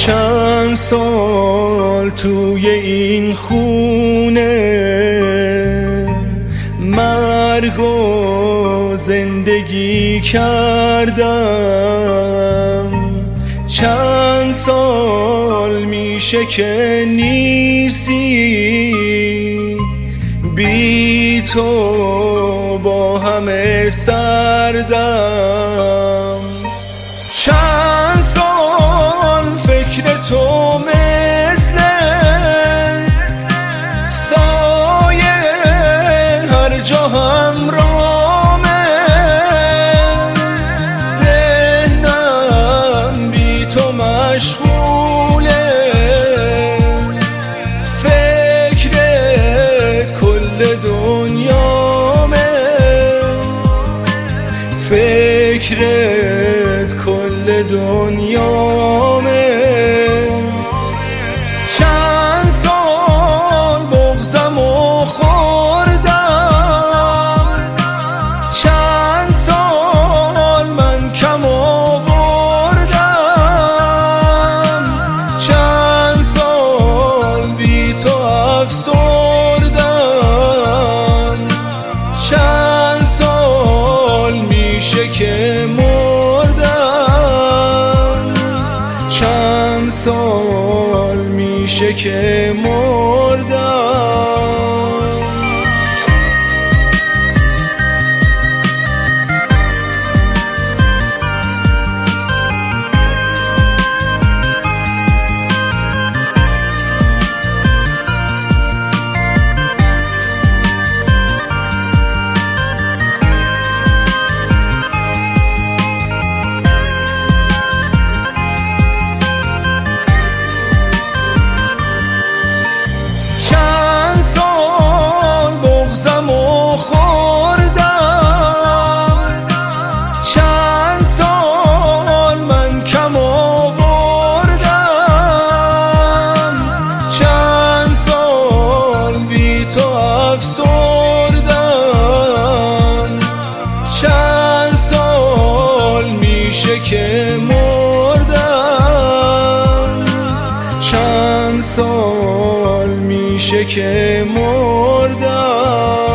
چند سال توی این خونه مرگ و زندگی کردم. چند سال میشه که نیستی، بی تو با همه سردم. چند سال فکر تو مثل سایه هر جا همراهمه، ذهنم بی تو مشغوله، فکرت کل دنیامه، فکرت کل دنیامه. چند سال بغضم و خوردم، چند سال من کم آوردم، چند سال بی تو افسردم، چند سال میشه که مردم، چند سال میشه که مردم. افسردم، چند سال میشه که مردم، چند سال میشه که مردم.